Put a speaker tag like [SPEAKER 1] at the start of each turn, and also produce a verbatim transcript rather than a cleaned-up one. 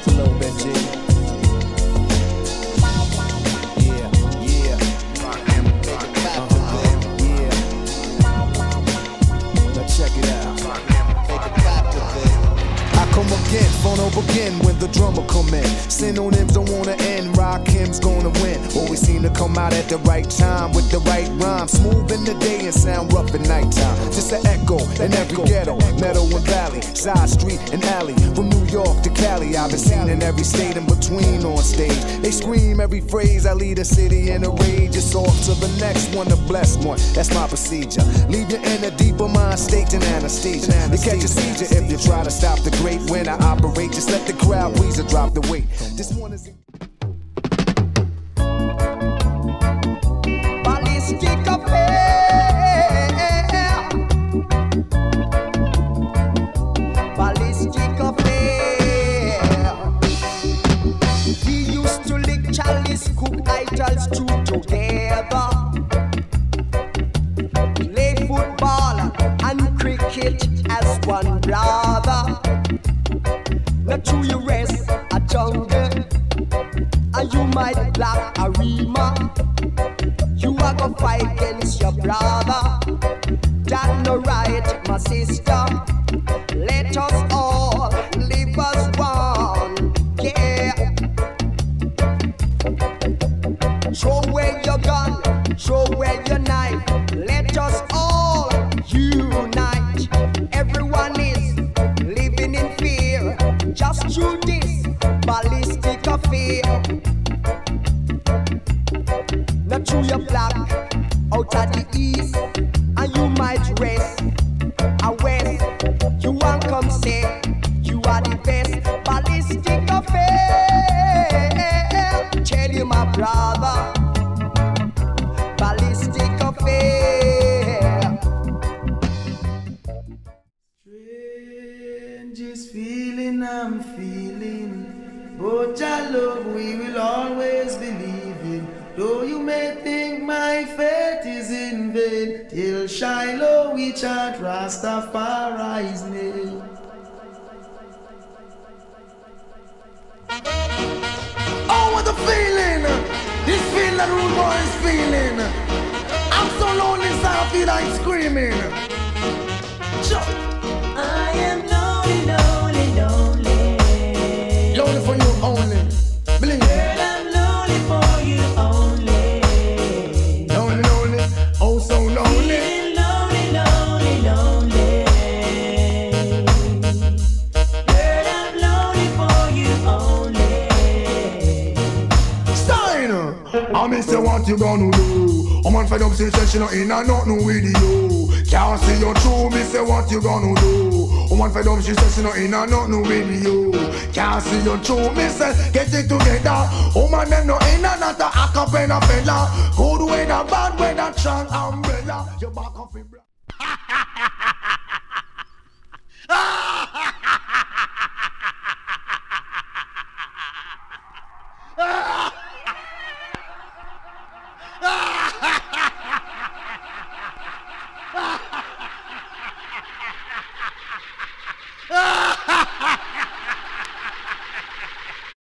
[SPEAKER 1] up a little bit, G. Yeah, yeah. Uh-huh. Yeah. Now check it out. I come again, phone over again when the drummer come in. Synonyms don't wanna end, Rakim's gonna win. Always seem to come out at the right time with the right rhyme. Smooth in the day and sound rough at nighttime. Just an echo in every ghetto, meadow and valley, side street and alley. From New York to Cali, I've been seen in every state in between on stage. They scream every phrase, I lead a city in a rage. It's off to the next one, the blessed one. That's my procedure. Leave you in a deeper mind state than anesthesia. You catch a seizure if you try to stop the great. When I operate, just let the crowd please or drop the weight. This one is ballistic affair. Ballistic affair. We used to lick chalice, cook idols two together. Play football and cricket as one brother. Not to you rest a jungle, and you might black a rima. You are gonna fight against your brother. That no right, my sister. Let us all live as one, yeah. Throw away your gun, throw away your knife. Let us all unite. Everyone is living in fear. Just through this ballistic affair. Not through your black out of the east, and you might rest a west. You won't come say you are the best. Ballistic affair. Tell you my brother. Ballistic affair.
[SPEAKER 2] Strangest feeling I'm feeling, but your love we will always believe in. Though you may think my faith is in vain, till Shiloh we chant Rastafari's name. Oh, what a feeling! This feeling that Rude Boy is feeling. I'm so lonely, so I feel like screaming. Jump.
[SPEAKER 3] I am lonely, lonely, lonely.
[SPEAKER 2] Lonely for you only. Believe me.
[SPEAKER 3] Girl, I'm lonely for you only.
[SPEAKER 2] Lonely, lonely, oh so lonely.
[SPEAKER 3] Feeling lonely, lonely, lonely. Girl, I'm lonely for you only.
[SPEAKER 2] Stein! I miss say what you gonna do. I'm on fed up, say she not in and not no with you. Can't see you true, me say what you gonna do. I'm on fed up, she says she not in and not no with you. Can't see you true, me say get it together. Oh man, them no in and not a acapella fella. Good way, a bad way, a strong umbrella. You back off it.